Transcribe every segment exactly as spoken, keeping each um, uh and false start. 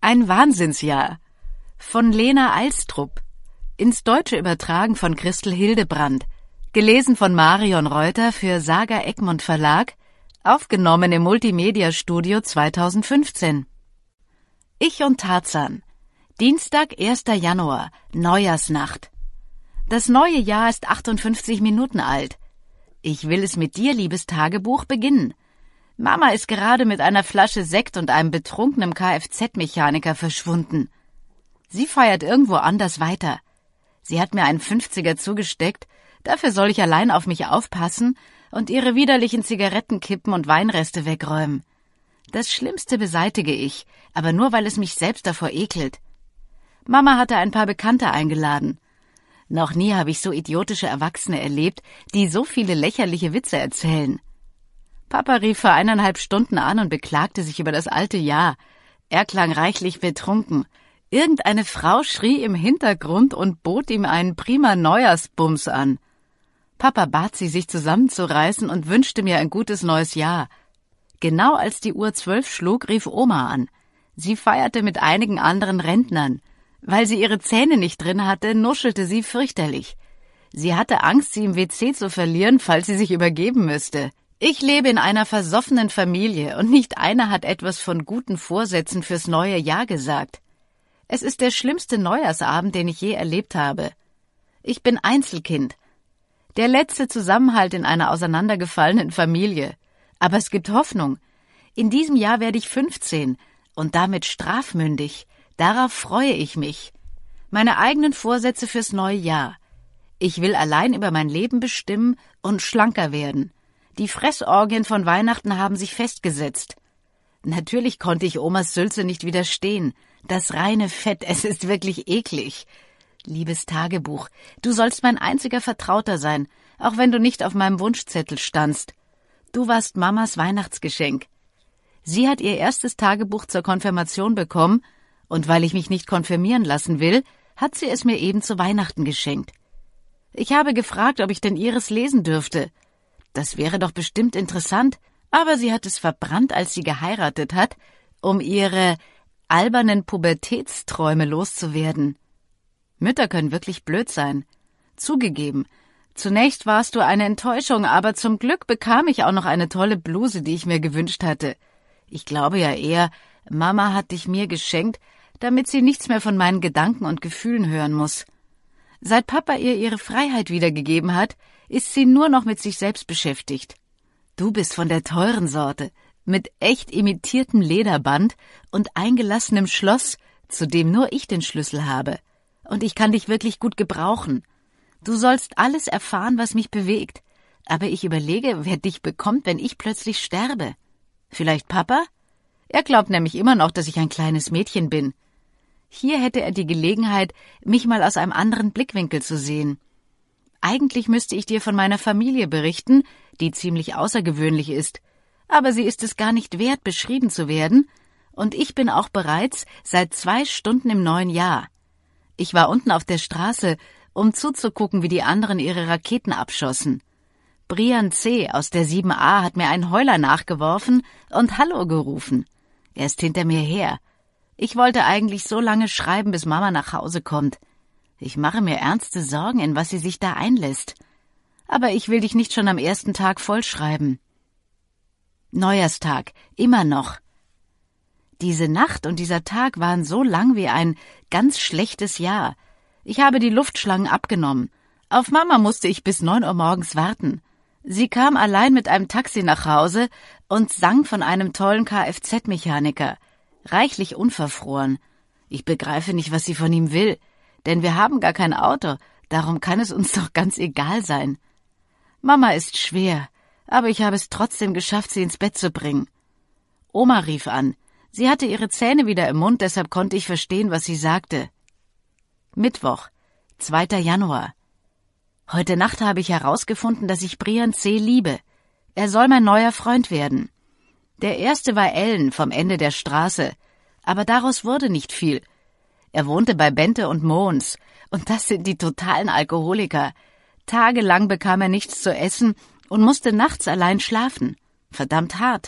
Ein Wahnsinnsjahr von Lena Alstrup, ins Deutsche übertragen von Christel Hildebrandt, gelesen von Marion Reuter für Saga Egmont Verlag, aufgenommen im Multimedia-Studio zweitausendfünfzehn. Ich und Tarzan. Dienstag, erster Januar, Neujahrsnacht. Das neue Jahr ist achtundfünfzig Minuten alt. Ich will es mit dir, liebes Tagebuch, beginnen. Mama ist gerade mit einer Flasche Sekt und einem betrunkenen Kfz-Mechaniker verschwunden. Sie feiert irgendwo anders weiter. Sie hat mir einen Fünfziger zugesteckt, dafür soll ich allein auf mich aufpassen und ihre widerlichen Zigarettenkippen und Weinreste wegräumen. Das Schlimmste beseitige ich, aber nur, weil es mich selbst davor ekelt. Mama hatte ein paar Bekannte eingeladen. Noch nie habe ich so idiotische Erwachsene erlebt, die so viele lächerliche Witze erzählen. Papa rief vor eineinhalb Stunden an und beklagte sich über das alte Jahr. Er klang reichlich betrunken. Irgendeine Frau schrie im Hintergrund und bot ihm einen prima Neujahrsbums an. Papa bat sie, sich zusammenzureißen und wünschte mir ein gutes neues Jahr. Genau als die Uhr zwölf schlug, rief Oma an. Sie feierte mit einigen anderen Rentnern. Weil sie ihre Zähne nicht drin hatte, nuschelte sie fürchterlich. Sie hatte Angst, sie im W C zu verlieren, falls sie sich übergeben müsste. Ich lebe in einer versoffenen Familie und nicht einer hat etwas von guten Vorsätzen fürs neue Jahr gesagt. Es ist der schlimmste Neujahrsabend, den ich je erlebt habe. Ich bin Einzelkind. Der letzte Zusammenhalt in einer auseinandergefallenen Familie. Aber es gibt Hoffnung. In diesem Jahr werde ich fünfzehn und damit strafmündig. Darauf freue ich mich. Meine eigenen Vorsätze fürs neue Jahr. Ich will allein über mein Leben bestimmen und schlanker werden. Die Fressorgien von Weihnachten haben sich festgesetzt. Natürlich konnte ich Omas Sülze nicht widerstehen. Das reine Fett, es ist wirklich eklig. Liebes Tagebuch, du sollst mein einziger Vertrauter sein, auch wenn du nicht auf meinem Wunschzettel standst. Du warst Mamas Weihnachtsgeschenk. Sie hat ihr erstes Tagebuch zur Konfirmation bekommen, und weil ich mich nicht konfirmieren lassen will, hat sie es mir eben zu Weihnachten geschenkt. Ich habe gefragt, ob ich denn ihres lesen dürfte. Das wäre doch bestimmt interessant, aber sie hat es verbrannt, als sie geheiratet hat, um ihre albernen Pubertätsträume loszuwerden. Mütter können wirklich blöd sein. Zugegeben, zunächst warst du eine Enttäuschung, aber zum Glück bekam ich auch noch eine tolle Bluse, die ich mir gewünscht hatte. Ich glaube ja eher, Mama hat dich mir geschenkt, damit sie nichts mehr von meinen Gedanken und Gefühlen hören muss. Seit Papa ihr ihre Freiheit wiedergegeben hat, ist sie nur noch mit sich selbst beschäftigt. Du bist von der teuren Sorte, mit echt imitiertem Lederband und eingelassenem Schloss, zu dem nur ich den Schlüssel habe. Und ich kann dich wirklich gut gebrauchen. Du sollst alles erfahren, was mich bewegt. Aber ich überlege, wer dich bekommt, wenn ich plötzlich sterbe. Vielleicht Papa? Er glaubt nämlich immer noch, dass ich ein kleines Mädchen bin. Hier hätte er die Gelegenheit, mich mal aus einem anderen Blickwinkel zu sehen. Eigentlich müsste ich dir von meiner Familie berichten, die ziemlich außergewöhnlich ist. Aber sie ist es gar nicht wert, beschrieben zu werden. Und ich bin auch bereits seit zwei Stunden im neuen Jahr. Ich war unten auf der Straße, um zuzugucken, wie die anderen ihre Raketen abschossen. Brian C. aus der sieben a hat mir einen Heuler nachgeworfen und Hallo gerufen. Er ist hinter mir her. Ich wollte eigentlich so lange schreiben, bis Mama nach Hause kommt. Ich mache mir ernste Sorgen, in was sie sich da einlässt. Aber ich will dich nicht schon am ersten Tag vollschreiben. Neujahrstag, immer noch. Diese Nacht und dieser Tag waren so lang wie ein ganz schlechtes Jahr. Ich habe die Luftschlangen abgenommen. Auf Mama musste ich bis neun Uhr morgens warten. Sie kam allein mit einem Taxi nach Hause und sang von einem tollen Kfz-Mechaniker. Reichlich unverfroren. Ich begreife nicht, was sie von ihm will, denn wir haben gar kein Auto, darum kann es uns doch ganz egal sein. Mama ist schwer, aber ich habe es trotzdem geschafft, sie ins Bett zu bringen. Oma rief an. Sie hatte ihre Zähne wieder im Mund, deshalb konnte ich verstehen, was sie sagte. Mittwoch, zweiter Januar. Heute Nacht habe ich herausgefunden, dass ich Brian C. liebe. Er soll mein neuer Freund werden. Der erste war Ellen vom Ende der Straße, aber daraus wurde nicht viel. Er wohnte bei Bente und Mohns, und das sind die totalen Alkoholiker. Tagelang bekam er nichts zu essen und musste nachts allein schlafen. Verdammt hart.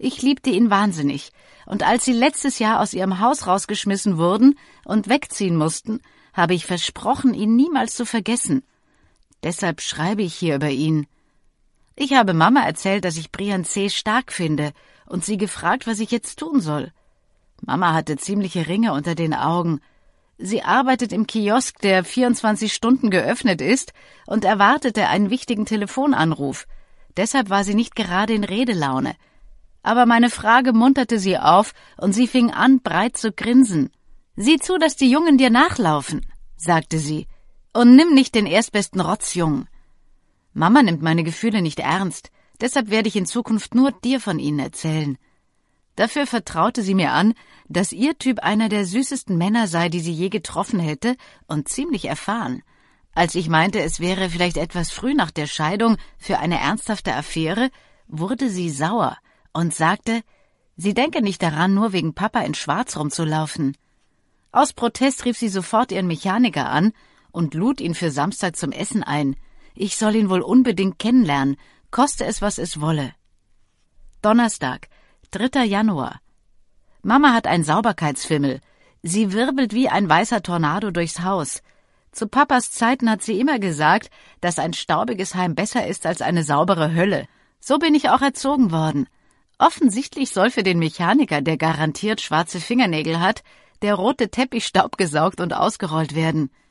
Ich liebte ihn wahnsinnig, und als sie letztes Jahr aus ihrem Haus rausgeschmissen wurden und wegziehen mussten, habe ich versprochen, ihn niemals zu vergessen. Deshalb schreibe ich hier über ihn. Ich habe Mama erzählt, dass ich Brian C. stark finde, und sie gefragt, was ich jetzt tun soll. Mama hatte ziemliche Ringe unter den Augen. Sie arbeitet im Kiosk, der vierundzwanzig Stunden geöffnet ist, und erwartete einen wichtigen Telefonanruf. Deshalb war sie nicht gerade in Redelaune. Aber meine Frage munterte sie auf, und sie fing an, breit zu grinsen. »Sieh zu, dass die Jungen dir nachlaufen«, sagte sie, »und nimm nicht den erstbesten Rotzjungen.« Mama nimmt meine Gefühle nicht ernst, deshalb werde ich in Zukunft nur dir von ihnen erzählen. Dafür vertraute sie mir an, dass ihr Typ einer der süßesten Männer sei, die sie je getroffen hätte, und ziemlich erfahren. Als ich meinte, es wäre vielleicht etwas früh nach der Scheidung für eine ernsthafte Affäre, wurde sie sauer und sagte, sie denke nicht daran, nur wegen Papa in Schwarz rumzulaufen. Aus Protest rief sie sofort ihren Mechaniker an und lud ihn für Samstag zum Essen ein. Ich soll ihn wohl unbedingt kennenlernen, koste es, was es wolle. Donnerstag, dritter Januar. Mama hat einen Sauberkeitsfimmel. Sie wirbelt wie ein weißer Tornado durchs Haus. Zu Papas Zeiten hat sie immer gesagt, dass ein staubiges Heim besser ist als eine saubere Hölle. So bin ich auch erzogen worden. Offensichtlich soll für den Mechaniker, der garantiert schwarze Fingernägel hat, der rote Teppich staubgesaugt und ausgerollt werden.